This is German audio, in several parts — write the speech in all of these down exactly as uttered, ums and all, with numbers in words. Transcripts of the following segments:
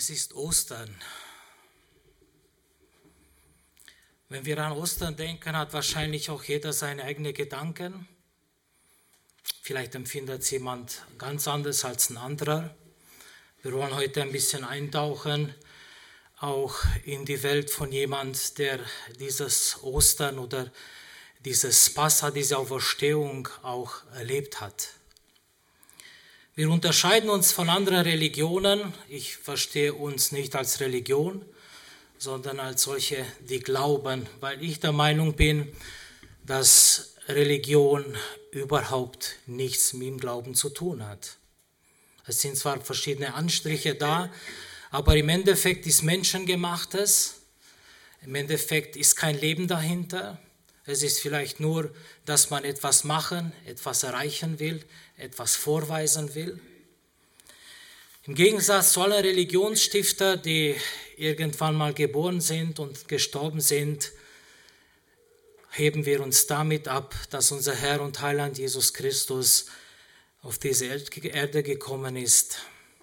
Es ist Ostern. Wenn wir an Ostern denken, hat wahrscheinlich auch jeder seine eigenen Gedanken. Vielleicht empfindet es jemand ganz anders als ein anderer. Wir wollen heute ein bisschen eintauchen, auch in die Welt von jemand, der dieses Ostern oder dieses Passa, diese Auferstehung auch erlebt hat. Wir unterscheiden uns von anderen Religionen. Ich verstehe uns nicht als Religion, sondern als solche, die glauben, weil ich der Meinung bin, dass Religion überhaupt nichts mit dem Glauben zu tun hat. Es sind zwar verschiedene Anstriche da, aber im Endeffekt ist Menschengemachtes. Im Endeffekt ist kein Leben dahinter. Es ist vielleicht nur, dass man etwas machen, etwas erreichen will, etwas vorweisen will. Im Gegensatz zu allen Religionsstifter, die irgendwann mal geboren sind und gestorben sind, heben wir uns damit ab, dass unser Herr und Heiland Jesus Christus auf diese Erde gekommen ist.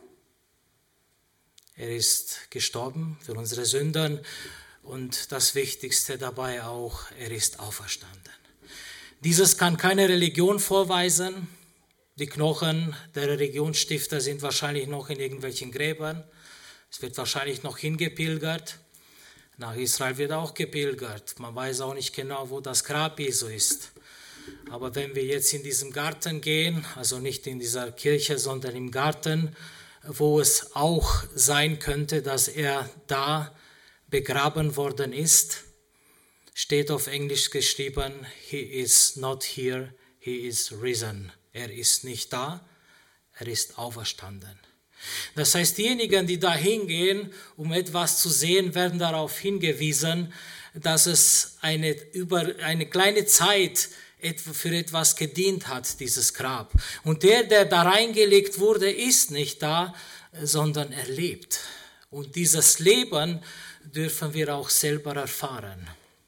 Er ist gestorben für unsere Sünden. Und das Wichtigste dabei auch, er ist auferstanden. Dieses kann keine Religion vorweisen. Die Knochen der Religionsstifter sind wahrscheinlich noch in irgendwelchen Gräbern. Es wird wahrscheinlich noch hingepilgert. Nach Israel wird auch gepilgert. Man weiß auch nicht genau, wo das Grab Jesu ist. Aber wenn wir jetzt in diesem Garten gehen, also nicht in dieser Kirche, sondern im Garten, wo es auch sein könnte, dass er da begraben worden ist, steht auf Englisch geschrieben, he is not here, he is risen. Er ist nicht da, er ist auferstanden. Das heißt, diejenigen, die da hingehen, um etwas zu sehen, werden darauf hingewiesen, dass es eine, über eine kleine Zeit für etwas gedient hat, dieses Grab. Und der, der da reingelegt wurde, ist nicht da, sondern er lebt. Und dieses Leben dürfen wir auch selber erfahren.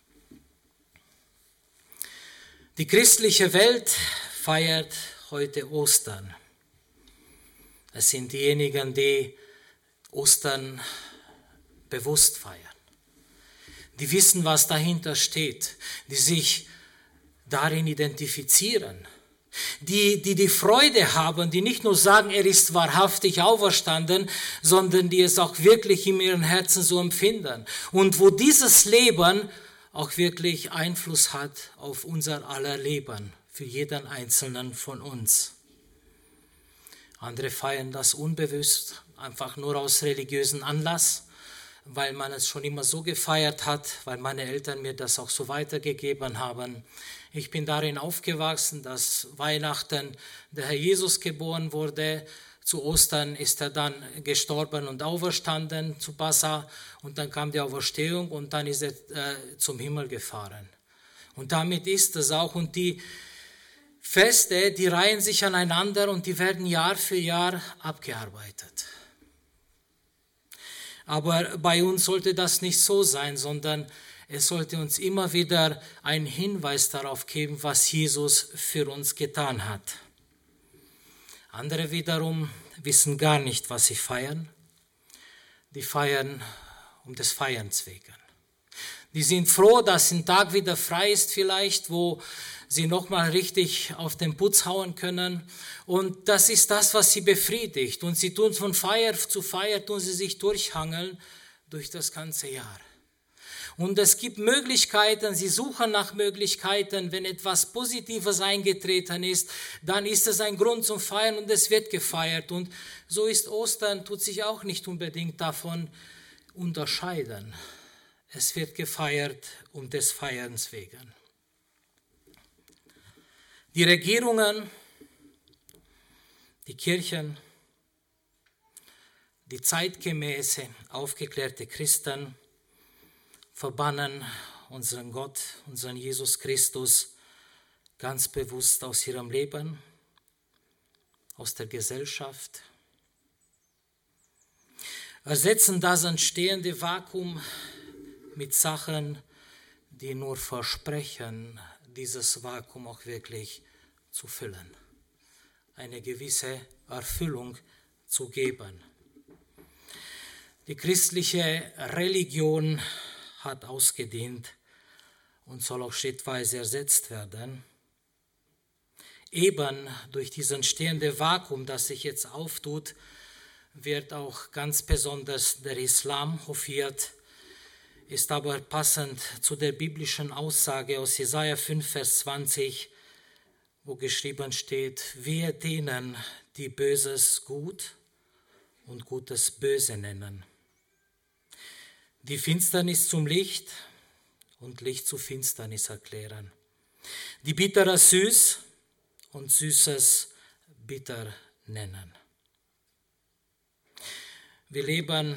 Die christliche Welt feiert heute Ostern. Es sind diejenigen, die Ostern bewusst feiern. Die wissen, was dahinter steht, die sich darin identifizieren. Die, die die Freude haben, die nicht nur sagen, er ist wahrhaftig auferstanden, sondern die es auch wirklich in ihren Herzen so empfinden. Und wo dieses Leben auch wirklich Einfluss hat auf unser aller Leben, für jeden Einzelnen von uns. Andere feiern das unbewusst, einfach nur aus religiösen Anlass, weil man es schon immer so gefeiert hat, weil meine Eltern mir das auch so weitergegeben haben. Ich bin darin aufgewachsen, dass Weihnachten der Herr Jesus geboren wurde. Zu Ostern ist er dann gestorben und auferstanden zu Passa. Und dann kam die Auferstehung und dann ist er äh, zum Himmel gefahren. Und damit ist es auch. Und die Feste, die reihen sich aneinander und die werden Jahr für Jahr abgearbeitet. Aber bei uns sollte das nicht so sein, sondern es sollte uns immer wieder einen Hinweis darauf geben, was Jesus für uns getan hat. Andere wiederum wissen gar nicht, was sie feiern. Die feiern um des Feierns wegen. Die sind froh, dass ein Tag wieder frei ist vielleicht, wo sie nochmal richtig auf den Putz hauen können. Und das ist das, was sie befriedigt. Und sie tun von Feier zu Feier, tun sie sich durchhangeln durch das ganze Jahr. Und es gibt Möglichkeiten, sie suchen nach Möglichkeiten, wenn etwas Positives eingetreten ist, dann ist es ein Grund zum Feiern und es wird gefeiert. Und so ist Ostern, tut sich auch nicht unbedingt davon unterscheiden. Es wird gefeiert um des Feierns wegen. Die Regierungen, die Kirchen, die zeitgemäße, aufgeklärte Christen verbannen unseren Gott, unseren Jesus Christus ganz bewusst aus ihrem Leben, aus der Gesellschaft, ersetzen das entstehende Vakuum mit Sachen, die nur versprechen, dieses Vakuum auch wirklich zu füllen, eine gewisse Erfüllung zu geben. Die christliche Religion hat ausgedient und soll auch schrittweise ersetzt werden. Eben durch dieses entstehende Vakuum, das sich jetzt auftut, wird auch ganz besonders der Islam hofiert, ist aber passend zu der biblischen Aussage aus Jesaja fünf, Vers zwanzig, wo geschrieben steht: Wehe denen, die Böses gut und Gutes böse nennen, die Finsternis zum Licht und Licht zu Finsternis erklären, die Bitteres süß und Süßes bitter nennen. Wir leben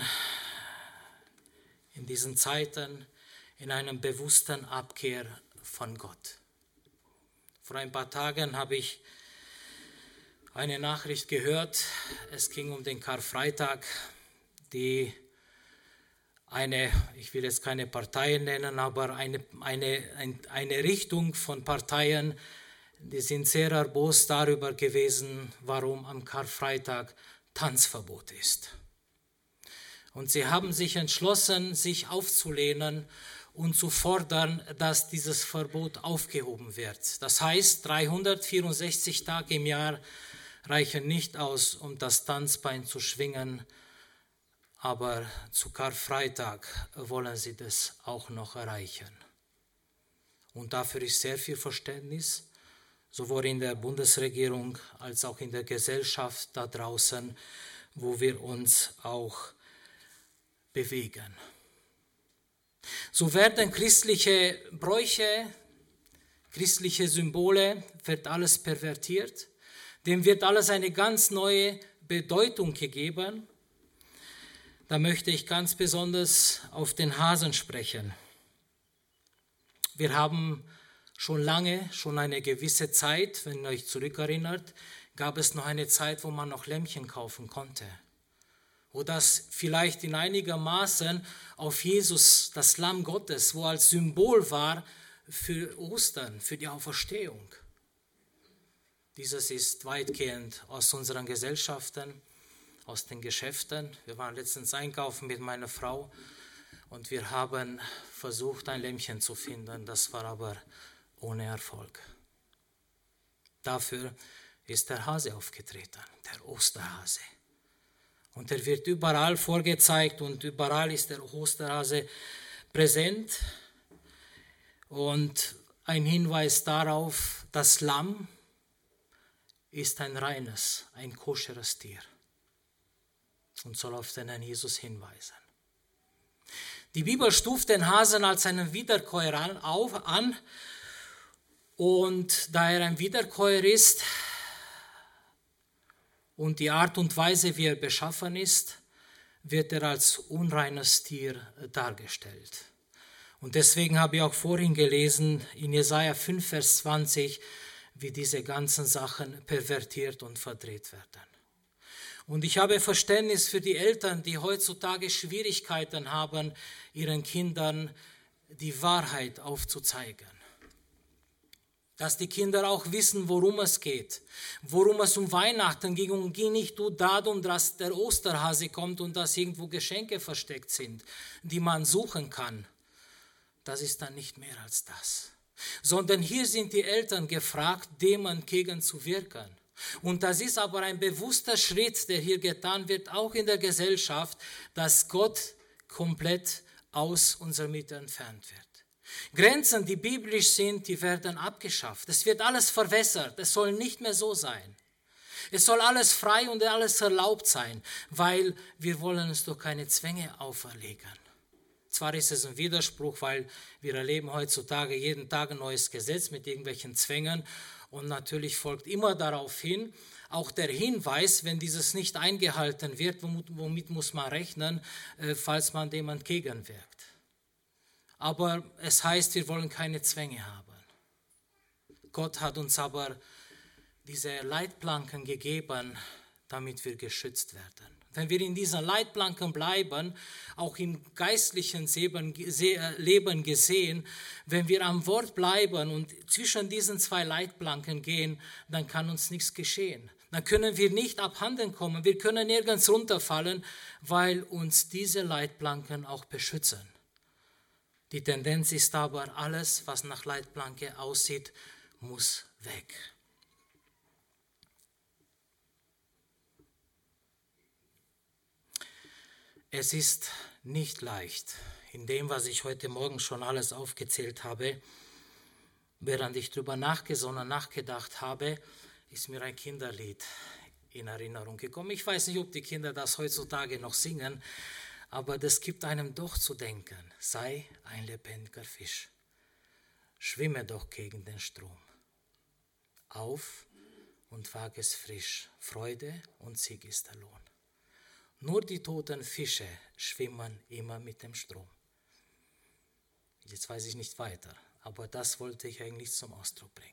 in diesen Zeiten in einer bewussten Abkehr von Gott. Vor ein paar Tagen habe ich eine Nachricht gehört, es ging um den Karfreitag, die eine, ich will jetzt keine Partei nennen, aber eine, eine, eine Richtung von Parteien, die sind sehr erbost darüber gewesen, warum am Karfreitag Tanzverbot ist. Und sie haben sich entschlossen, sich aufzulehnen und zu fordern, dass dieses Verbot aufgehoben wird. Das heißt, dreihundertvierundsechzig Tage im Jahr reichen nicht aus, um das Tanzbein zu schwingen, aber zu Karfreitag wollen sie das auch noch erreichen. Und dafür ist sehr viel Verständnis, sowohl in der Bundesregierung als auch in der Gesellschaft da draußen, wo wir uns auch bewegen. So werden christliche Bräuche, christliche Symbole, wird alles pervertiert, dem wird alles eine ganz neue Bedeutung gegeben. Da möchte ich ganz besonders auf den Hasen sprechen. Wir haben schon lange, schon eine gewisse Zeit, wenn ihr euch zurückerinnert, gab es noch eine Zeit, wo man noch Lämmchen kaufen konnte. Wo das vielleicht in einiger Maßen auf Jesus, das Lamm Gottes, wo als Symbol war für Ostern, für die Auferstehung. Dieses ist weitgehend aus unseren Gesellschaften, aus den Geschäften. Wir waren letztens einkaufen mit meiner Frau und wir haben versucht, ein Lämmchen zu finden. Das war aber ohne Erfolg. Dafür ist der Hase aufgetreten, der Osterhase. Und er wird überall vorgezeigt und überall ist der Osterhase präsent. Und ein Hinweis darauf, das Lamm ist ein reines, ein koscheres Tier und soll auf den Herrn Jesus hinweisen. Die Bibel stuft den Hasen als einen Wiederkäuer an, auf, an und da er ein Wiederkäuer ist und die Art und Weise, wie er beschaffen ist, wird er als unreines Tier dargestellt. Und deswegen habe ich auch vorhin gelesen in Jesaja fünf, Vers zwanzig, wie diese ganzen Sachen pervertiert und verdreht werden. Und ich habe Verständnis für die Eltern, die heutzutage Schwierigkeiten haben, ihren Kindern die Wahrheit aufzuzeigen. Dass die Kinder auch wissen, worum es geht, worum es um Weihnachten ging und ging nicht nur darum, dass der Osterhase kommt und dass irgendwo Geschenke versteckt sind, die man suchen kann. Das ist dann nicht mehr als das. Sondern hier sind die Eltern gefragt, dem entgegenzuwirken. Und das ist aber ein bewusster Schritt, der hier getan wird, auch in der Gesellschaft, dass Gott komplett aus unserer Mitte entfernt wird. Grenzen, die biblisch sind, die werden abgeschafft. Es wird alles verwässert. Es soll nicht mehr so sein. Es soll alles frei und alles erlaubt sein, weil wir wollen uns doch keine Zwänge auferlegen. Zwar ist es ein Widerspruch, weil wir erleben heutzutage jeden Tag ein neues Gesetz mit irgendwelchen Zwängen und natürlich folgt immer darauf hin, auch der Hinweis, wenn dieses nicht eingehalten wird, womit, womit muss man rechnen, äh, falls man dem entgegenwirkt. Aber es heißt, wir wollen keine Zwänge haben. Gott hat uns aber diese Leitplanken gegeben, damit wir geschützt werden. Wenn wir in diesen Leitplanken bleiben, auch im geistlichen Leben gesehen, wenn wir am Wort bleiben und zwischen diesen zwei Leitplanken gehen, dann kann uns nichts geschehen. dann können wir nicht abhanden kommen. Wir können nirgends runterfallen, weil uns diese Leitplanken auch beschützen. Die Tendenz ist aber, alles, was nach Leitplanke aussieht, muss weg. Es ist nicht leicht, in dem, was ich heute Morgen schon alles aufgezählt habe, während ich darüber nachgesonnen, nachgedacht habe, ist mir ein Kinderlied in Erinnerung gekommen. Ich weiß nicht, ob die Kinder das heutzutage noch singen, aber das gibt einem doch zu denken. Sei ein lebendiger Fisch, schwimme doch gegen den Strom. Auf und wag es frisch, Freude und Sieg ist der Lohn. Nur die toten Fische schwimmen immer mit dem Strom. Jetzt weiß ich nicht weiter, aber das wollte ich eigentlich zum Ausdruck bringen.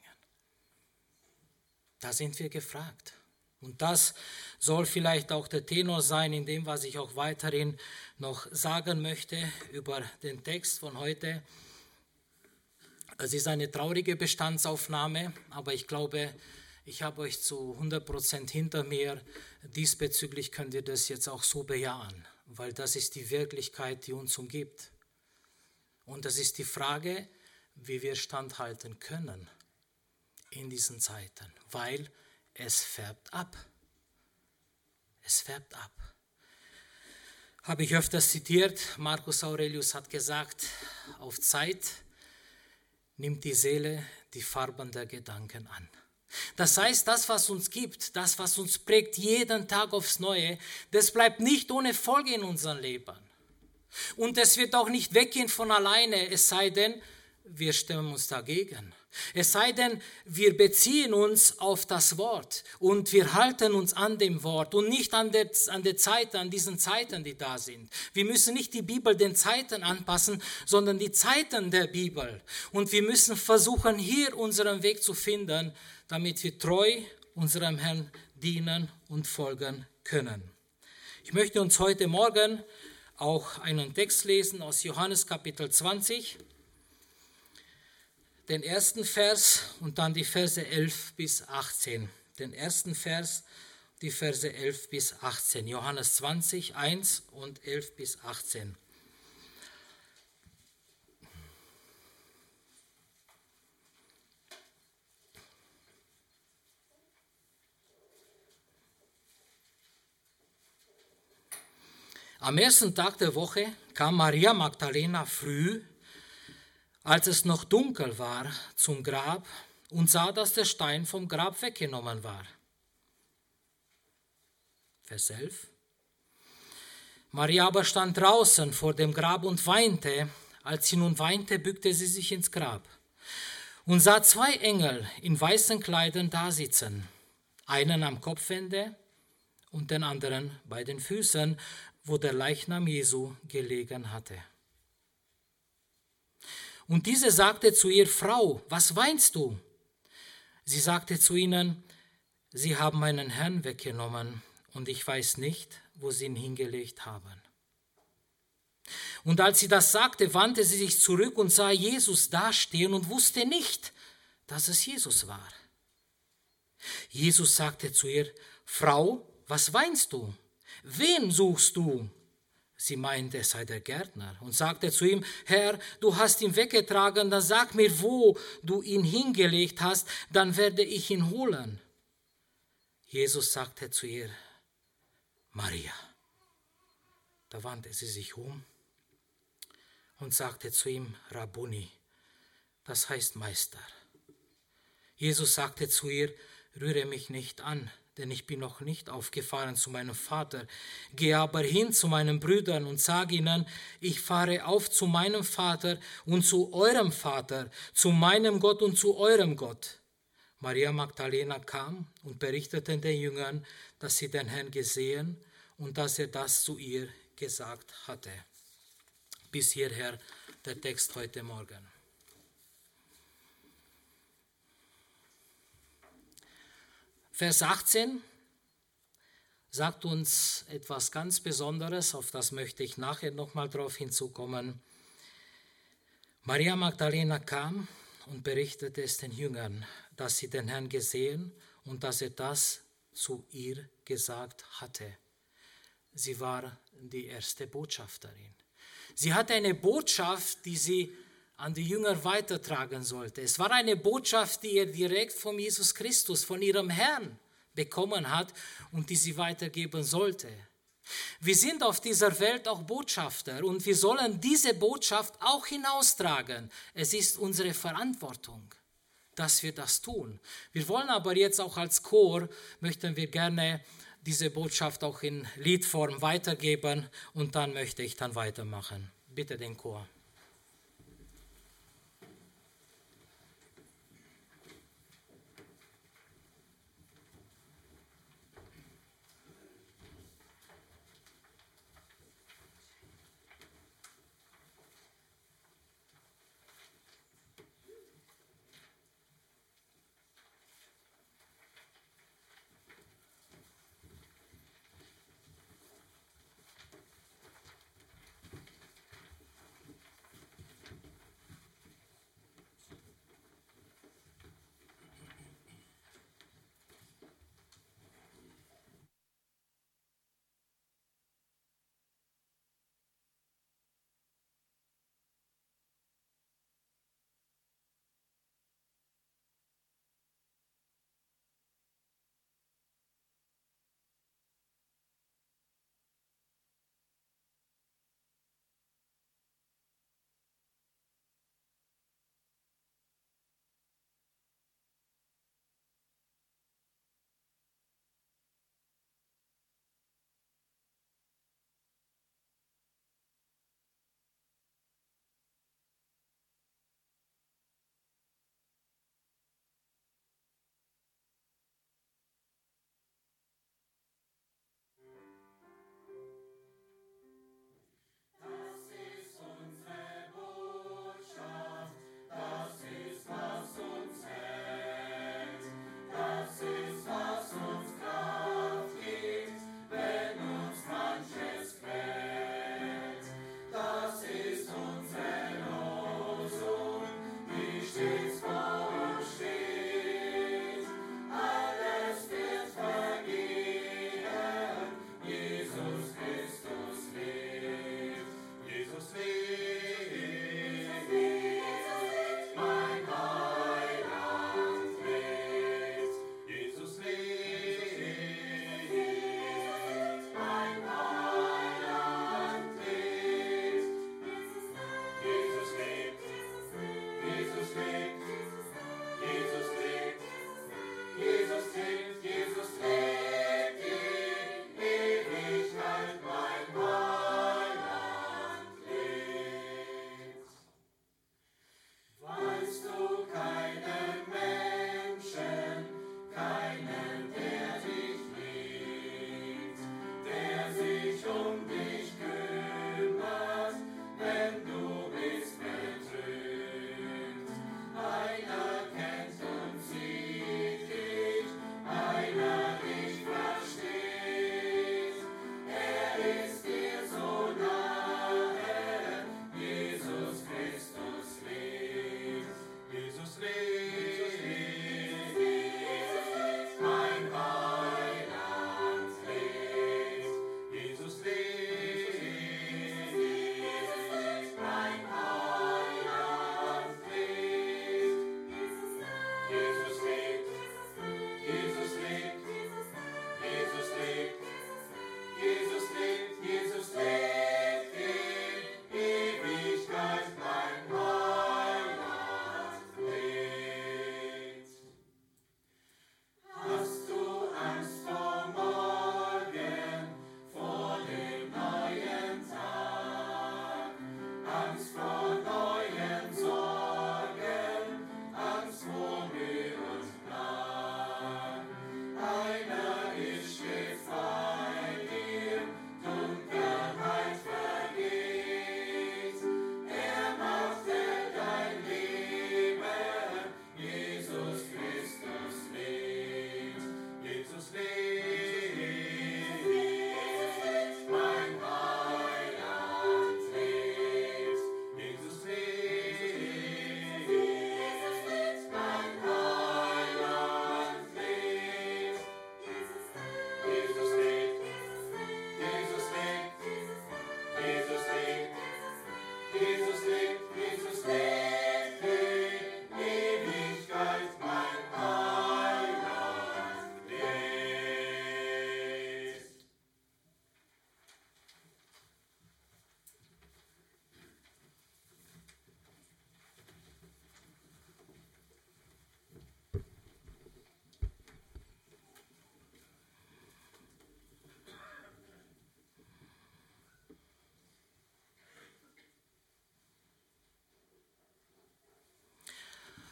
Da sind wir gefragt. Und das soll vielleicht auch der Tenor sein in dem, was ich auch weiterhin noch sagen möchte über den Text von heute. Es ist eine traurige Bestandsaufnahme, aber ich glaube, ich habe euch zu hundert Prozent hinter mir. Diesbezüglich könnt ihr das jetzt auch so bejahen, weil das ist die Wirklichkeit, die uns umgibt. Und das ist die Frage, wie wir standhalten können in diesen Zeiten, weil es färbt ab. Es färbt ab. Habe ich öfters zitiert, Marcus Aurelius hat gesagt, auf Zeit nimmt die Seele die Farben der Gedanken an. Das heißt, das, was uns gibt, das, was uns prägt, jeden Tag aufs Neue, das bleibt nicht ohne Folge in unserem Leben. Und es wird auch nicht weggehen von alleine, es sei denn, wir stemmen uns dagegen. Es sei denn, wir beziehen uns auf das Wort und wir halten uns an dem Wort und nicht an der, an der Zeit, an diesen Zeiten, die da sind. Wir müssen nicht die Bibel den Zeiten anpassen, sondern die Zeiten der Bibel. Und wir müssen versuchen, hier unseren Weg zu finden, damit wir treu unserem Herrn dienen und folgen können. Ich möchte uns heute Morgen auch einen Text lesen aus Johannes Kapitel zwanzig, den ersten Vers und dann die Verse elf bis achtzehn. Den ersten Vers, die Verse elf bis achtzehn. Johannes zwanzig, eins und elf bis achtzehn. Am ersten Tag der Woche kam Maria Magdalena früh, als es noch dunkel war, zum Grab und sah, dass der Stein vom Grab weggenommen war. Vers elf. Maria aber stand draußen vor dem Grab und weinte. Als sie nun weinte, bückte sie sich ins Grab und sah zwei Engel in weißen Kleidern dasitzen, einen am Kopfende und den anderen bei den Füßen, wo der Leichnam Jesu gelegen hatte. Und diese sagte zu ihr: Frau, was weinst du? Sie sagte zu ihnen: Sie haben meinen Herrn weggenommen und ich weiß nicht, wo sie ihn hingelegt haben. Und als sie das sagte, wandte sie sich zurück und sah Jesus dastehen und wusste nicht, dass es Jesus war. Jesus sagte zu ihr: Frau, was weinst du? Wen suchst du? Sie meinte, es sei der Gärtner und sagte zu ihm: Herr, du hast ihn weggetragen, dann sag mir, wo du ihn hingelegt hast, dann werde ich ihn holen. Jesus sagte zu ihr: Maria. Da wandte sie sich um und sagte zu ihm: Rabbuni, das heißt Meister. Jesus sagte zu ihr: Rühre mich nicht an, denn ich bin noch nicht aufgefahren zu meinem Vater. Gehe aber hin zu meinen Brüdern und sage ihnen, ich fahre auf zu meinem Vater und zu eurem Vater, zu meinem Gott und zu eurem Gott. Maria Magdalena kam und berichtete den Jüngern, dass sie den Herrn gesehen und dass er das zu ihr gesagt hatte. Bis hierher der Text heute Morgen. Vers achtzehn sagt uns etwas ganz Besonderes, auf das möchte ich nachher nochmal drauf hinzukommen. Maria Magdalena kam und berichtete es den Jüngern, dass sie den Herrn gesehen und dass er das zu ihr gesagt hatte. Sie war die erste Botschafterin. Sie hatte eine Botschaft, die sie an die Jünger weitertragen sollte. Es war eine Botschaft, die ihr direkt von Jesus Christus, von ihrem Herrn bekommen hat und die sie weitergeben sollte. Wir sind auf dieser Welt auch Botschafter und wir sollen diese Botschaft auch hinaustragen. Es ist unsere Verantwortung, dass wir das tun. Wir wollen aber jetzt auch als Chor, möchten wir gerne diese Botschaft auch in Liedform weitergeben und dann möchte ich dann weitermachen. Bitte den Chor.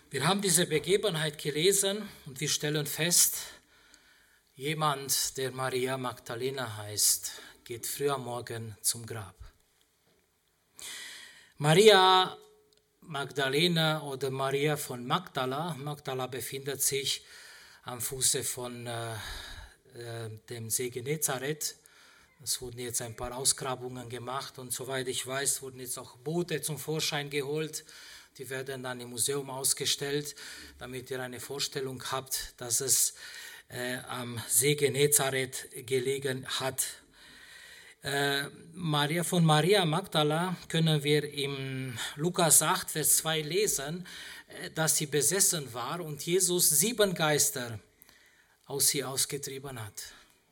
Wir haben diese Begebenheit gelesen und wir stellen fest, jemand, der Maria Magdalena heißt, geht früh am Morgen zum Grab. Maria Magdalena oder Maria von Magdala, Magdala befindet sich am Fuße von äh, äh, dem See Genezareth. Es wurden jetzt ein paar Ausgrabungen gemacht und soweit ich weiß, wurden jetzt auch Boote zum Vorschein geholt. Die werden dann im Museum ausgestellt, damit ihr eine Vorstellung habt, dass es äh, am See Genezareth gelegen hat. Äh, Maria von Maria Magdala können wir im Lukas acht, Vers zwei lesen, äh, dass sie besessen war und Jesus sieben Geister aus sie ausgetrieben hat.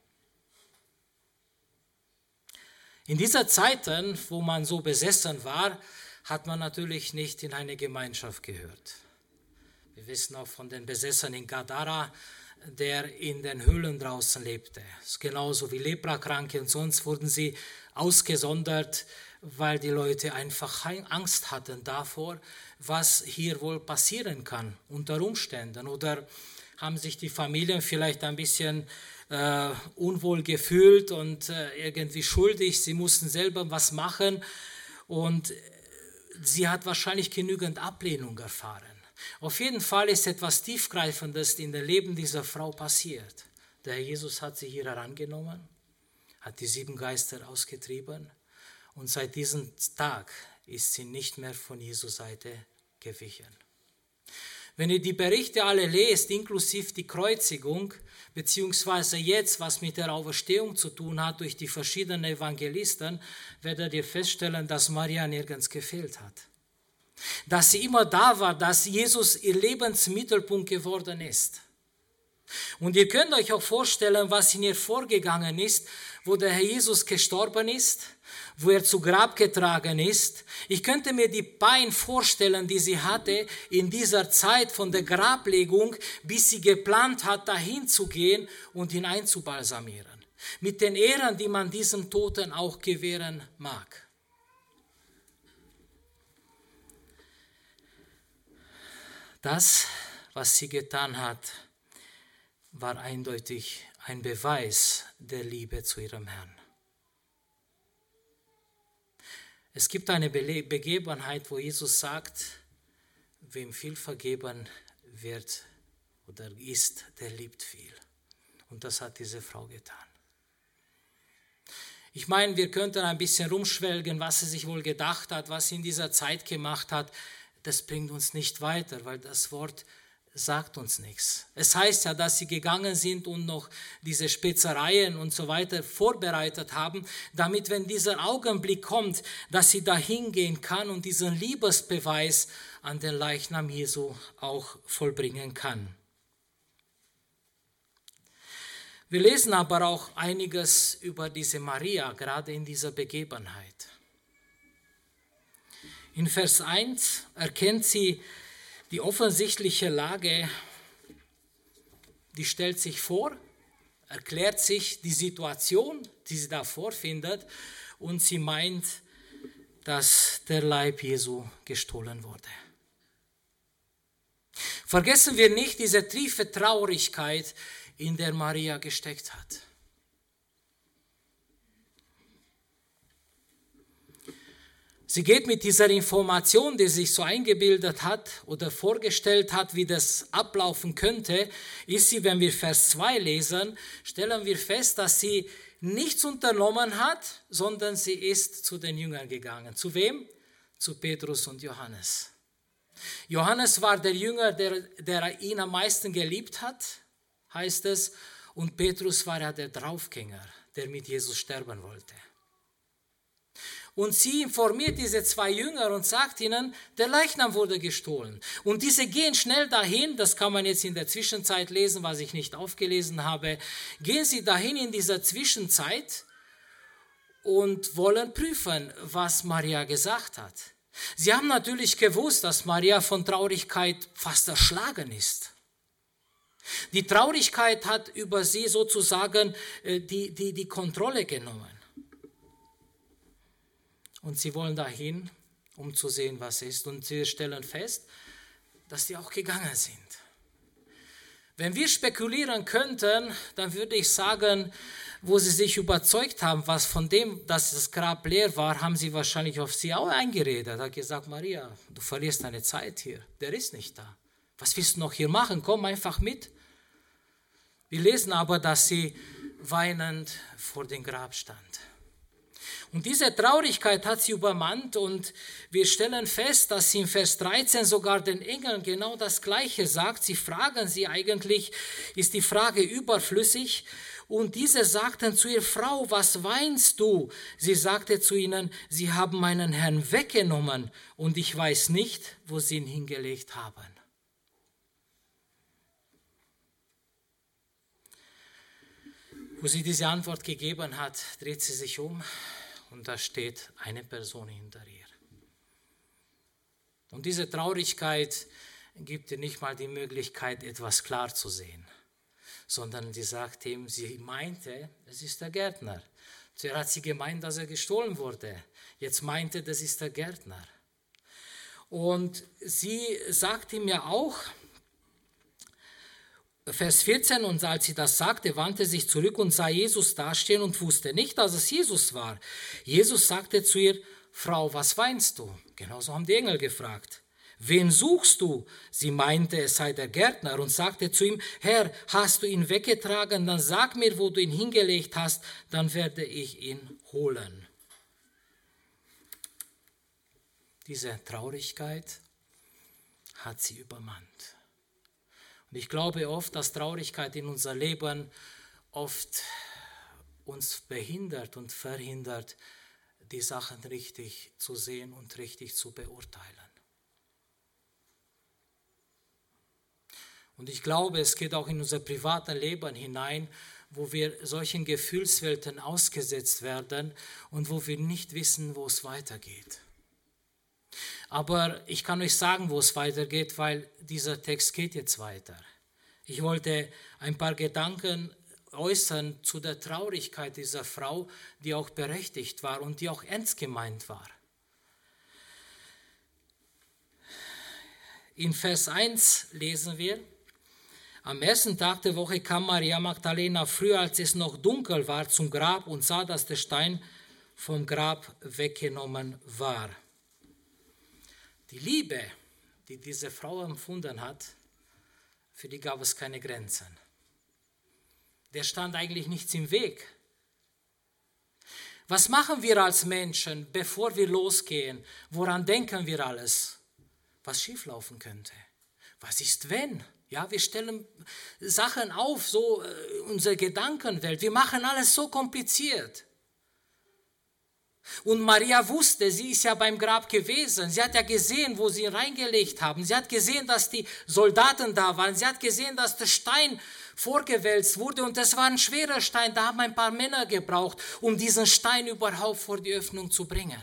In dieser Zeiten, wo man so besessen war, hat man natürlich nicht in eine Gemeinschaft gehört. Wir wissen auch von den Besessenen in Gadara, der in den Höhlen draußen lebte. Genauso wie Leprakranke und sonst wurden sie ausgesondert, weil die Leute einfach Angst hatten davor, was hier wohl passieren kann unter Umständen. Oder haben sich die Familien vielleicht ein bisschen äh, unwohl gefühlt und äh, irgendwie schuldig. Sie mussten selber was machen und sie hat wahrscheinlich genügend Ablehnung erfahren. Auf jeden Fall ist etwas Tiefgreifendes in dem Leben dieser Frau passiert. Der Herr Jesus hat sie hier herangenommen, hat die sieben Geister ausgetrieben und seit diesem Tag ist sie nicht mehr von Jesu Seite gewichen. Wenn ihr die Berichte alle lest, inklusive die Kreuzigung, beziehungsweise jetzt, was mit der Auferstehung zu tun hat durch die verschiedenen Evangelisten, werdet ihr feststellen, dass Maria nirgends gefehlt hat. Dass sie immer da war, dass Jesus ihr Lebensmittelpunkt geworden ist. Und ihr könnt euch auch vorstellen, was in ihr vorgegangen ist, wo der Herr Jesus gestorben ist, wo er zu Grab getragen ist. Ich könnte mir die Pein vorstellen, die sie hatte in dieser Zeit von der Grablegung, bis sie geplant hat, dahin zu gehen und ihn einzubalsamieren. Mit den Ehren, die man diesem Toten auch gewähren mag. Das, was sie getan hat, war eindeutig ein Beweis der Liebe zu ihrem Herrn. Es gibt eine Begebenheit, wo Jesus sagt, wem viel vergeben wird oder ist, der liebt viel. Und das hat diese Frau getan. Ich meine, wir könnten ein bisschen rumschwelgen, was sie sich wohl gedacht hat, was sie in dieser Zeit gemacht hat. Das bringt uns nicht weiter, weil das Wort sagt uns nichts. Es heißt ja, dass sie gegangen sind und noch diese Spezereien und so weiter vorbereitet haben, damit, wenn dieser Augenblick kommt, dass sie da hingehen kann und diesen Liebesbeweis an den Leichnam Jesu auch vollbringen kann. Wir lesen aber auch einiges über diese Maria, gerade in dieser Begebenheit. In Vers eins erkennt sie die offensichtliche Lage, die stellt sich vor, erklärt sich die Situation, die sie da vorfindet, und sie meint, dass der Leib Jesu gestohlen wurde. Vergessen wir nicht diese tiefe Traurigkeit, in der Maria gesteckt hat. Sie geht mit dieser Information, die sich so eingebildet hat oder vorgestellt hat, wie das ablaufen könnte, ist sie, wenn wir Vers zwei lesen, stellen wir fest, dass sie nichts unternommen hat, sondern sie ist zu den Jüngern gegangen. Zu wem? Zu Petrus und Johannes. Johannes war der Jünger, der, der ihn am meisten geliebt hat, heißt es, und Petrus war ja der Draufgänger, der mit Jesus sterben wollte. Und sie informiert diese zwei Jünger und sagt ihnen, der Leichnam wurde gestohlen. Und diese gehen schnell dahin, das kann man jetzt in der Zwischenzeit lesen, was ich nicht aufgelesen habe, gehen sie dahin in dieser Zwischenzeit und wollen prüfen, was Maria gesagt hat. Sie haben natürlich gewusst, dass Maria von Traurigkeit fast erschlagen ist. Die Traurigkeit hat über sie sozusagen die, die, die Kontrolle genommen. Und sie wollen dahin, um zu sehen, was ist. Und sie stellen fest, dass die auch gegangen sind. Wenn wir spekulieren könnten, dann würde ich sagen, wo sie sich überzeugt haben, was von dem, dass das Grab leer war, haben sie wahrscheinlich auf sie auch eingeredet. Er hat gesagt, Maria, du verlierst deine Zeit hier, der ist nicht da. Was willst du noch hier machen? Komm einfach mit. Wir lesen aber, dass sie weinend vor dem Grab stand. Und diese Traurigkeit hat sie übermannt und wir stellen fest, dass sie im Vers dreizehn sogar den Engeln genau das Gleiche sagt. Sie fragen sie eigentlich, ist die Frage überflüssig? Und diese sagten zu ihr, Frau, was weinst du? Sie sagte zu ihnen, sie haben meinen Herrn weggenommen und ich weiß nicht, wo sie ihn hingelegt haben. Wo sie diese Antwort gegeben hat, dreht sie sich um und da steht eine Person hinter ihr. Und diese Traurigkeit gibt ihr nicht mal die Möglichkeit, etwas klar zu sehen, sondern sie sagt ihm, sie meinte, es ist der Gärtner. Zuerst hat sie gemeint, dass er gestohlen wurde. Jetzt meinte, das ist der Gärtner. Und sie sagt ihm ja auch, Vers vierzehn, und als sie das sagte, wandte sich zurück und sah Jesus dastehen und wusste nicht, dass es Jesus war. Jesus sagte zu ihr, Frau, was weinst du? Genauso haben die Engel gefragt. Wen suchst du? Sie meinte, es sei der Gärtner und sagte zu ihm, Herr, hast du ihn weggetragen? Dann sag mir, wo du ihn hingelegt hast, dann werde ich ihn holen. Diese Traurigkeit hat sie übermannt. Und ich glaube oft, dass Traurigkeit in unser Leben oft uns behindert und verhindert, die Sachen richtig zu sehen und richtig zu beurteilen. Und ich glaube, es geht auch in unser privates Leben hinein, wo wir solchen Gefühlswelten ausgesetzt werden und wo wir nicht wissen, wo es weitergeht. Aber ich kann euch sagen, wo es weitergeht, weil dieser Text geht jetzt weiter. Ich wollte ein paar Gedanken äußern zu der Traurigkeit dieser Frau, die auch berechtigt war und die auch ernst gemeint war. In Vers eins lesen wir, am ersten Tag der Woche kam Maria Magdalena früh, als es noch dunkel war, zum Grab und sah, dass der Stein vom Grab weggenommen war. Die Liebe, die diese Frau empfunden hat, für die gab es keine Grenzen. Der stand eigentlich nichts im Weg. Was machen wir als Menschen, bevor wir losgehen? Woran denken wir alles? Was schieflaufen könnte? Was ist, wenn? Ja, wir stellen Sachen auf, so äh, unsere Gedankenwelt. Wir machen alles so kompliziert. Und Maria wusste, sie ist ja beim Grab gewesen. Sie hat ja gesehen, wo sie ihn reingelegt haben. Sie hat gesehen, dass die Soldaten da waren. Sie hat gesehen, dass der Stein vorgewälzt wurde. Und das war ein schwerer Stein. Da haben ein paar Männer gebraucht, um diesen Stein überhaupt vor die Öffnung zu bringen.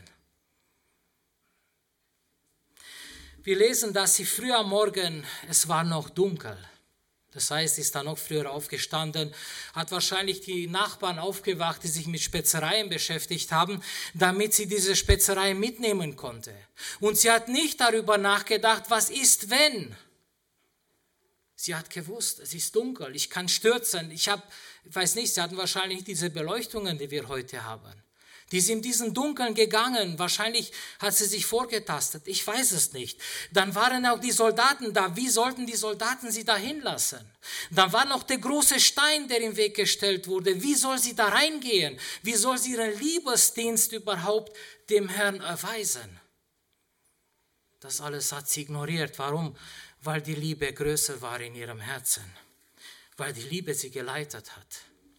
Wir lesen, dass sie früh am Morgen, es war noch dunkel. Das heißt, sie ist dann noch früher aufgestanden, hat wahrscheinlich die Nachbarn aufgewacht, die sich mit Spezereien beschäftigt haben, damit sie diese Spezereien mitnehmen konnte. Und sie hat nicht darüber nachgedacht, was ist, wenn? Sie hat gewusst, es ist dunkel, ich kann stürzen. Ich habe, ich weiß nicht, sie hatten wahrscheinlich diese Beleuchtungen, die wir heute haben. Die ist in diesen Dunkeln gegangen. Wahrscheinlich hat sie sich vorgetastet. Ich weiß es nicht. Dann waren auch die Soldaten da. Wie sollten die Soldaten sie dahin lassen? Dann war noch der große Stein, der im Weg gestellt wurde. Wie soll sie da reingehen? Wie soll sie ihren Liebesdienst überhaupt dem Herrn erweisen? Das alles hat sie ignoriert. Warum? Weil die Liebe größer war in ihrem Herzen. Weil die Liebe sie geleitet hat.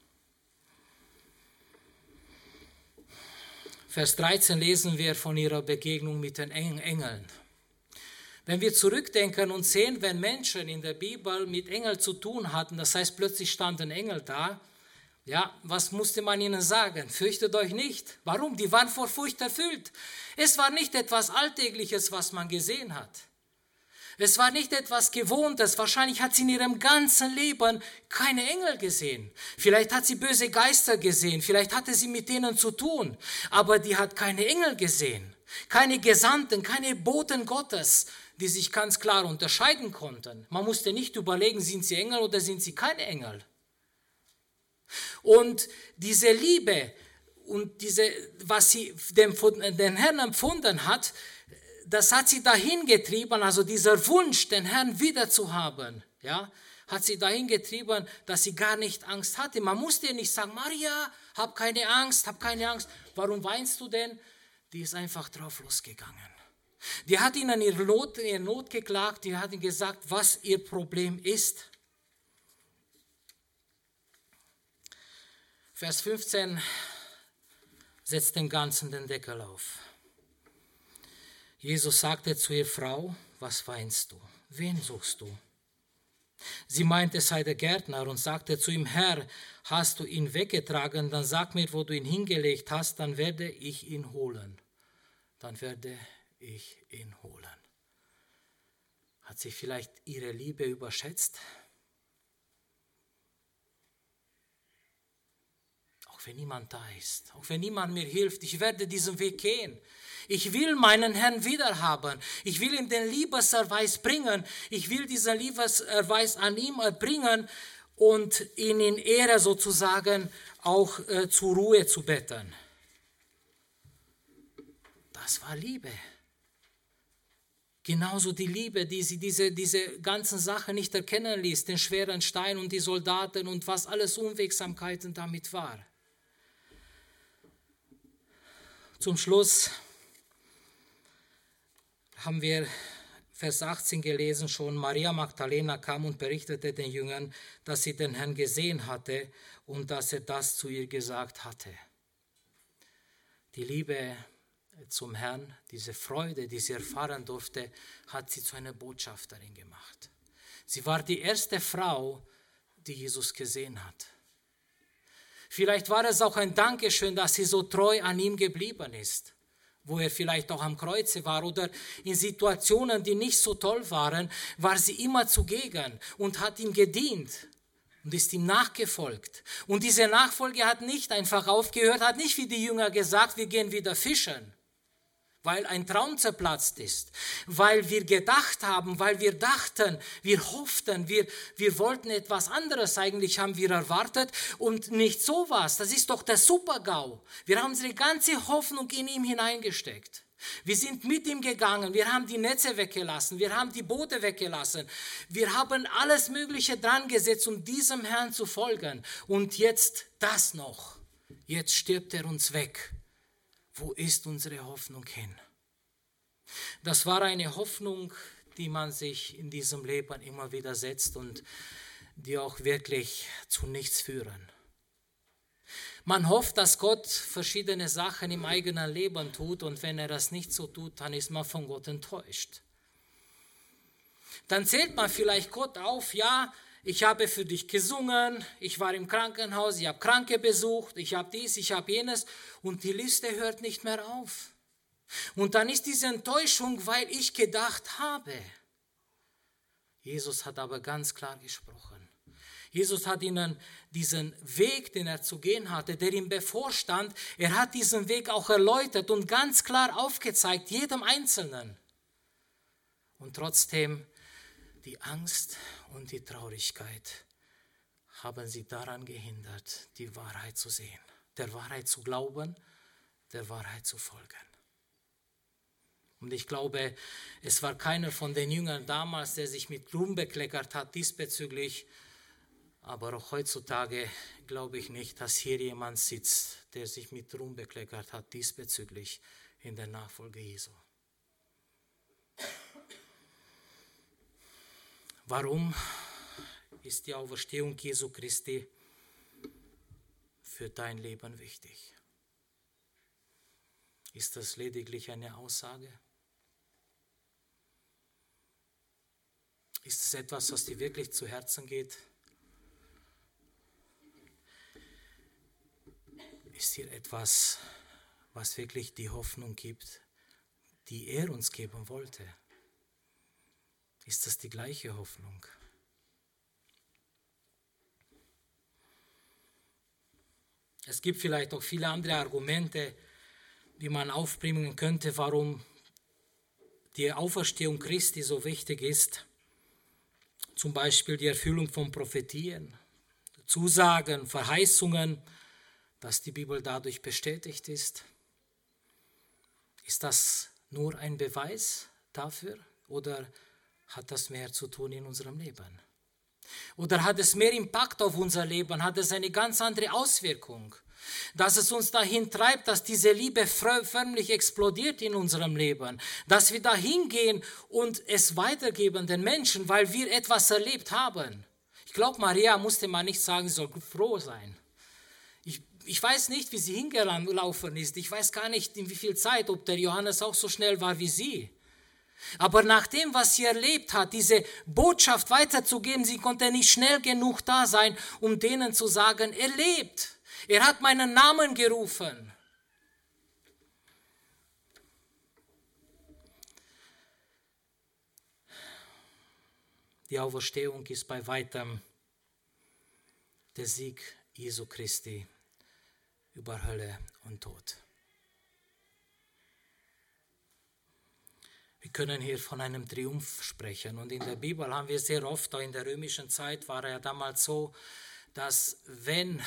Vers dreizehn lesen wir von ihrer Begegnung mit den Engeln. Wenn wir zurückdenken und sehen, wenn Menschen in der Bibel mit Engeln zu tun hatten, das heißt, plötzlich standen Engel da, ja, was musste man ihnen sagen? Fürchtet euch nicht. Warum? Die waren vor Furcht erfüllt. Es war nicht etwas Alltägliches, was man gesehen hat. Es war nicht etwas Gewohntes. Wahrscheinlich hat sie in ihrem ganzen Leben keine Engel gesehen. Vielleicht hat sie böse Geister gesehen. Vielleicht hatte sie mit denen zu tun. Aber die hat keine Engel gesehen. Keine Gesandten, keine Boten Gottes, die sich ganz klar unterscheiden konnten. Man musste nicht überlegen, sind sie Engel oder sind sie keine Engel. Und diese Liebe und diese, was sie dem, den Herrn empfunden hat, das hat sie dahin getrieben, also dieser Wunsch, den Herrn wiederzuhaben, ja, hat sie dahin getrieben, dass sie gar nicht Angst hatte. Man musste ihr nicht sagen, Maria, hab keine Angst, hab keine Angst. Warum weinst du denn? Die ist einfach drauf losgegangen. Die hat ihnen ihre Not, ihre Not geklagt, die hat ihnen gesagt, was ihr Problem ist. Vers fünfzehn setzt dem Ganzen den Deckel auf. Jesus sagte zu ihr, Frau, was weinst du? Wen suchst du? Sie meinte, es sei der Gärtner und sagte zu ihm, Herr, hast du ihn weggetragen, dann sag mir, wo du ihn hingelegt hast, dann werde ich ihn holen. Dann werde ich ihn holen. Hat sie vielleicht ihre Liebe überschätzt? Auch wenn niemand da ist, auch wenn niemand mir hilft, ich werde diesen Weg gehen. Ich will meinen Herrn wiederhaben. Ich will ihm den Liebeserweis bringen. Ich will diesen Liebeserweis an ihm erbringen und ihn in Ehre sozusagen auch äh, zur Ruhe zu betten. Das war Liebe. Genauso die Liebe, die sie diese, diese ganzen Sachen nicht erkennen ließ, den schweren Stein und die Soldaten und was alles Unwegsamkeiten damit war. Zum Schluss haben wir Vers achtzehn gelesen schon, Maria Magdalena kam und berichtete den Jüngern, dass sie den Herrn gesehen hatte und dass er das zu ihr gesagt hatte. Die Liebe zum Herrn, diese Freude, die sie erfahren durfte, hat sie zu einer Botschafterin gemacht. Sie war die erste Frau, die Jesus gesehen hat. Vielleicht war es auch ein Dankeschön, dass sie so treu an ihm geblieben ist, wo er vielleicht auch am Kreuze war oder in Situationen, die nicht so toll waren, war sie immer zugegen und hat ihm gedient und ist ihm nachgefolgt. Und diese Nachfolge hat nicht einfach aufgehört, hat nicht wie die Jünger gesagt, wir gehen wieder fischen, weil ein Traum zerplatzt ist, weil wir gedacht haben, weil wir dachten, wir hofften, wir, wir wollten etwas anderes, eigentlich haben wir erwartet und nicht sowas. Das ist doch der Super-GAU. Wir haben unsere ganze Hoffnung in ihm hineingesteckt. Wir sind mit ihm gegangen, wir haben die Netze weggelassen, wir haben die Boote weggelassen, wir haben alles Mögliche dran gesetzt, um diesem Herrn zu folgen. Und jetzt das noch, jetzt stirbt er uns weg. Wo ist unsere Hoffnung hin? Das war eine Hoffnung, die man sich in diesem Leben immer wieder setzt und die auch wirklich zu nichts führen. Man hofft, dass Gott verschiedene Sachen im eigenen Leben tut und wenn er das nicht so tut, dann ist man von Gott enttäuscht. Dann zählt man vielleicht Gott auf, ja, ich habe für dich gesungen, ich war im Krankenhaus, ich habe Kranke besucht, ich habe dies, ich habe jenes und die Liste hört nicht mehr auf. Und dann ist diese Enttäuschung, weil ich gedacht habe. Jesus hat aber ganz klar gesprochen. Jesus hat ihnen diesen Weg, den er zu gehen hatte, der ihm bevorstand, er hat diesen Weg auch erläutert und ganz klar aufgezeigt, jedem Einzelnen. Und trotzdem die Angst und die Traurigkeit haben sie daran gehindert, die Wahrheit zu sehen, der Wahrheit zu glauben, der Wahrheit zu folgen. Und ich glaube, es war keiner von den Jüngern damals, der sich mit Ruhm bekleckert hat diesbezüglich, aber auch heutzutage glaube ich nicht, dass hier jemand sitzt, der sich mit Ruhm bekleckert hat diesbezüglich in der Nachfolge Jesu. Warum ist die Auferstehung Jesu Christi für dein Leben wichtig? Ist das lediglich eine Aussage? Ist es etwas, was dir wirklich zu Herzen geht? Ist hier etwas, was wirklich die Hoffnung gibt, die er uns geben wollte? Ist das die gleiche Hoffnung? Es gibt vielleicht auch viele andere Argumente, die man aufbringen könnte, warum die Auferstehung Christi so wichtig ist. Zum Beispiel die Erfüllung von Prophetien, Zusagen, Verheißungen, dass die Bibel dadurch bestätigt ist. Ist das nur ein Beweis dafür oder hat das mehr zu tun in unserem Leben? Oder hat es mehr Impact auf unser Leben? Hat es eine ganz andere Auswirkung? Dass es uns dahin treibt, dass diese Liebe förmlich explodiert in unserem Leben. Dass wir dahin gehen und es weitergeben den Menschen, weil wir etwas erlebt haben. Ich glaube, Maria musste mal nicht sagen, sie soll froh sein. Ich, ich weiß nicht, wie sie hingelaufen ist. Ich weiß gar nicht, in wie viel Zeit, ob der Johannes auch so schnell war wie sie. Aber nach dem, was sie erlebt hat, diese Botschaft weiterzugeben, sie konnte nicht schnell genug da sein, um denen zu sagen, er lebt. Er hat meinen Namen gerufen. Die Auferstehung ist bei weitem der Sieg Jesu Christi über Hölle und Tod. Wir können hier von einem Triumph sprechen und in der Bibel haben wir sehr oft, auch in der römischen Zeit war ja damals so, dass wenn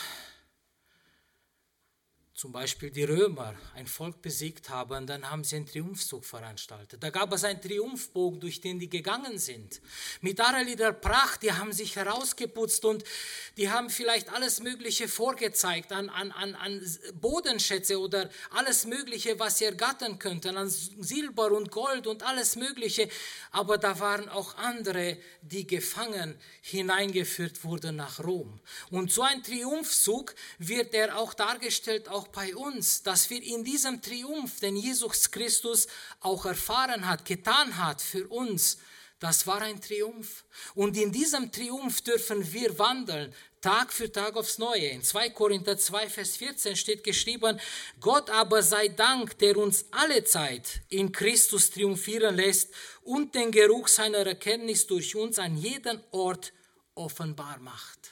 zum Beispiel die Römer ein Volk besiegt haben, dann haben sie einen Triumphzug veranstaltet. Da gab es einen Triumphbogen, durch den die gegangen sind. Mit aller Pracht, die haben sich herausgeputzt und die haben vielleicht alles Mögliche vorgezeigt an, an, an, an Bodenschätze oder alles Mögliche, was sie ergattern könnten, an Silber und Gold und alles Mögliche. Aber da waren auch andere, die gefangen hineingeführt wurden nach Rom. Und so ein Triumphzug wird er auch dargestellt, auch bei uns, dass wir in diesem Triumph, den Jesus Christus auch erfahren hat, getan hat für uns, das war ein Triumph. Und in diesem Triumph dürfen wir wandeln, Tag für Tag aufs Neue. In zweiter Korinther zwei, Vers vierzehn steht geschrieben, Gott aber sei Dank, der uns alle Zeit in Christus triumphieren lässt und den Geruch seiner Erkenntnis durch uns an jedem Ort offenbar macht.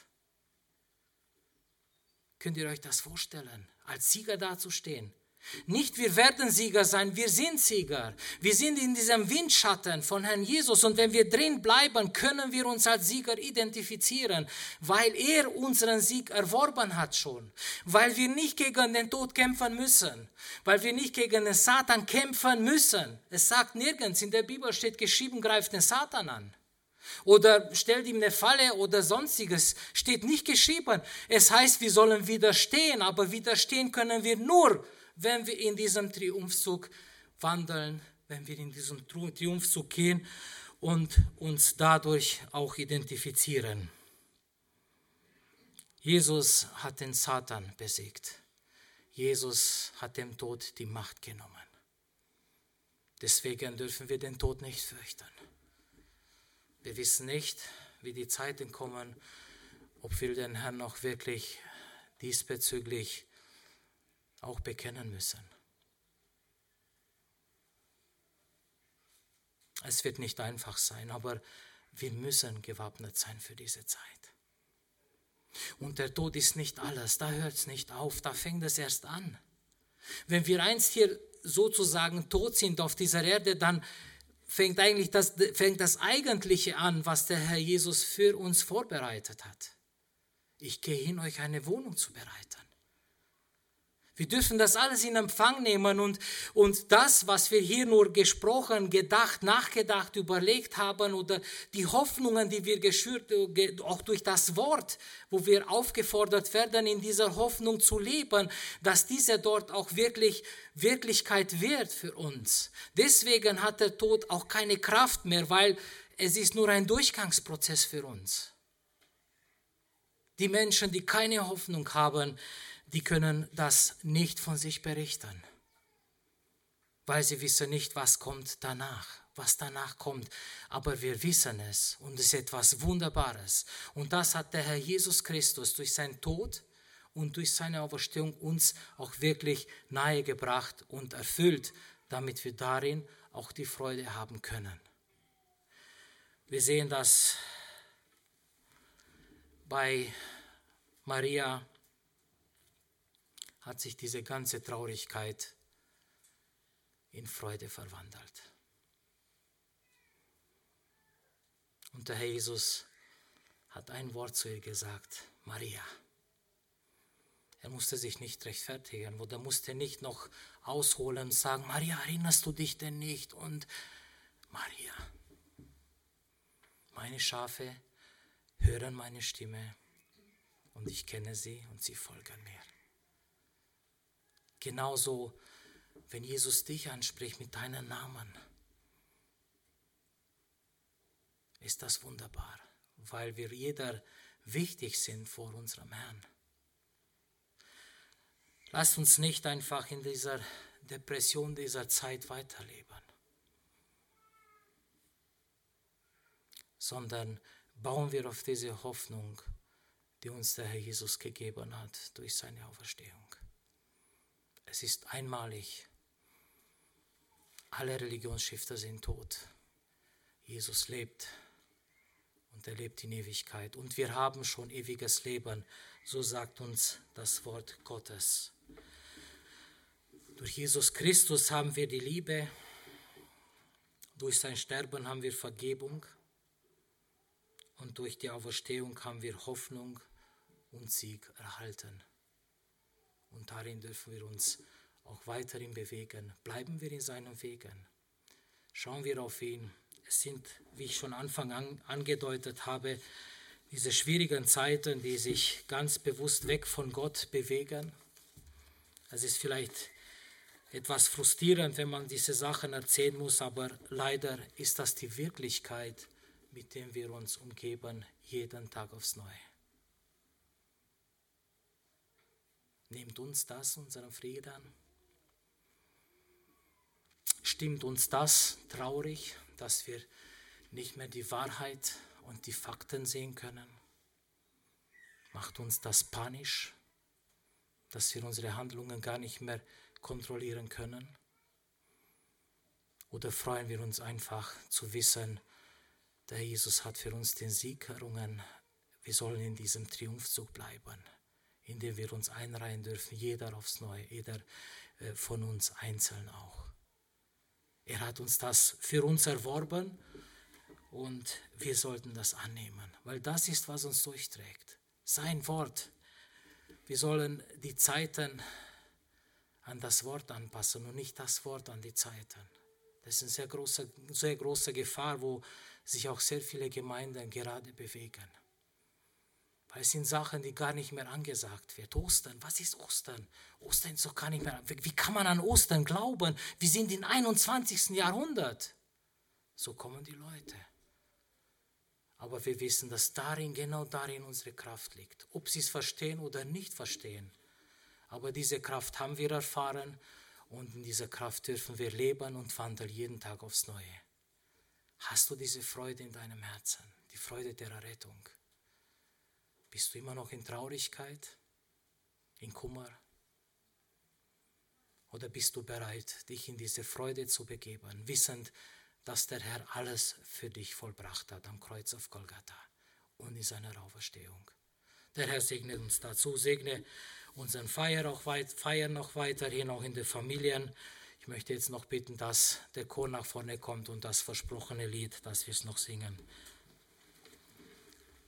Könnt ihr euch das vorstellen? Als Sieger dazustehen. Nicht wir werden Sieger sein, wir sind Sieger. Wir sind in diesem Windschatten von Herrn Jesus und wenn wir drin bleiben, können wir uns als Sieger identifizieren, weil er unseren Sieg erworben hat schon. Weil wir nicht gegen den Tod kämpfen müssen, weil wir nicht gegen den Satan kämpfen müssen. Es sagt nirgends, in der Bibel steht geschrieben, greift den Satan an. Oder stellt ihm eine Falle oder sonstiges, steht nicht geschrieben. Es heißt, wir sollen widerstehen, aber widerstehen können wir nur, wenn wir in diesem Triumphzug wandeln, wenn wir in diesen Triumphzug gehen und uns dadurch auch identifizieren. Jesus hat den Satan besiegt. Jesus hat dem Tod die Macht genommen. Deswegen dürfen wir den Tod nicht fürchten. Wir wissen nicht, wie die Zeiten kommen, ob wir den Herrn noch wirklich diesbezüglich auch bekennen müssen. Es wird nicht einfach sein, aber wir müssen gewappnet sein für diese Zeit. Und der Tod ist nicht alles, da hört es nicht auf, da fängt es erst an. Wenn wir einst hier sozusagen tot sind auf dieser Erde, dann fängt eigentlich das, fängt das Eigentliche an, was der Herr Jesus für uns vorbereitet hat. Ich gehe hin, euch eine Wohnung zu bereiten. Wir dürfen das alles in Empfang nehmen und, und das, was wir hier nur gesprochen, gedacht, nachgedacht, überlegt haben oder die Hoffnungen, die wir geschürt, auch durch das Wort, wo wir aufgefordert werden, in dieser Hoffnung zu leben, dass diese dort auch wirklich Wirklichkeit wird für uns. Deswegen hat der Tod auch keine Kraft mehr, weil es ist nur ein Durchgangsprozess für uns. Die Menschen, die keine Hoffnung haben, die können das nicht von sich berichten, weil sie wissen nicht, was kommt danach, was danach kommt. Aber wir wissen es und es ist etwas Wunderbares. Und das hat der Herr Jesus Christus durch seinen Tod und durch seine Auferstehung uns auch wirklich nahegebracht und erfüllt, damit wir darin auch die Freude haben können. Wir sehen das bei Maria, hat sich diese ganze Traurigkeit in Freude verwandelt. Und der Herr Jesus hat ein Wort zu ihr gesagt, Maria. Er musste sich nicht rechtfertigen oder musste nicht noch ausholen und sagen, Maria, erinnerst du dich denn nicht? Und Maria, meine Schafe hören meine Stimme und ich kenne sie und sie folgen mir. Genauso, wenn Jesus dich anspricht mit deinem Namen, ist das wunderbar, weil wir jeder wichtig sind vor unserem Herrn. Lasst uns nicht einfach in dieser Depression dieser Zeit weiterleben, sondern bauen wir auf diese Hoffnung, die uns der Herr Jesus gegeben hat durch seine Auferstehung. Es ist einmalig. Alle Religionsstifter sind tot. Jesus lebt und er lebt in Ewigkeit. Und wir haben schon ewiges Leben, so sagt uns das Wort Gottes. Durch Jesus Christus haben wir die Liebe, durch sein Sterben haben wir Vergebung und durch die Auferstehung haben wir Hoffnung und Sieg erhalten. Und darin dürfen wir uns auch weiterhin bewegen. Bleiben wir in seinen Wegen. Schauen wir auf ihn. Es sind, wie ich schon Anfang an angedeutet habe, diese schwierigen Zeiten, die sich ganz bewusst weg von Gott bewegen. Es ist vielleicht etwas frustrierend, wenn man diese Sachen erzählen muss, aber leider ist das die Wirklichkeit, mit der wir uns umgeben, jeden Tag aufs Neue. Nimmt uns das unseren Frieden? Stimmt uns das traurig, dass wir nicht mehr die Wahrheit und die Fakten sehen können? Macht uns das panisch, dass wir unsere Handlungen gar nicht mehr kontrollieren können? Oder freuen wir uns einfach zu wissen, der Jesus hat für uns den Sieg errungen. Wir sollen in diesem Triumphzug bleiben, in dem wir uns einreihen dürfen, jeder aufs Neue, jeder von uns einzeln auch. Er hat uns das für uns erworben und wir sollten das annehmen, weil das ist, was uns durchträgt. Sein Wort. Wir sollen die Zeiten an das Wort anpassen und nicht das Wort an die Zeiten. Das ist eine sehr große, sehr große Gefahr, wo sich auch sehr viele Gemeinden gerade bewegen. Weil es sind Sachen, die gar nicht mehr angesagt werden. Ostern, was ist Ostern? Ostern ist doch gar nicht mehr. Wie kann man an Ostern glauben? Wir sind im einundzwanzigsten Jahrhundert. So kommen die Leute. Aber wir wissen, dass darin, genau darin unsere Kraft liegt. Ob sie es verstehen oder nicht verstehen. Aber diese Kraft haben wir erfahren und in dieser Kraft dürfen wir leben und wandeln jeden Tag aufs Neue. Hast du diese Freude in deinem Herzen? Die Freude der Errettung? Bist du immer noch in Traurigkeit, in Kummer? Oder bist du bereit, dich in diese Freude zu begeben, wissend, dass der Herr alles für dich vollbracht hat am Kreuz auf Golgatha und in seiner Auferstehung? Der Herr segne uns dazu, segne unseren Feier auch weit, Feiern noch weiterhin, auch in den Familien. Ich möchte jetzt noch bitten, dass der Chor nach vorne kommt und das versprochene Lied, dass wir es noch singen.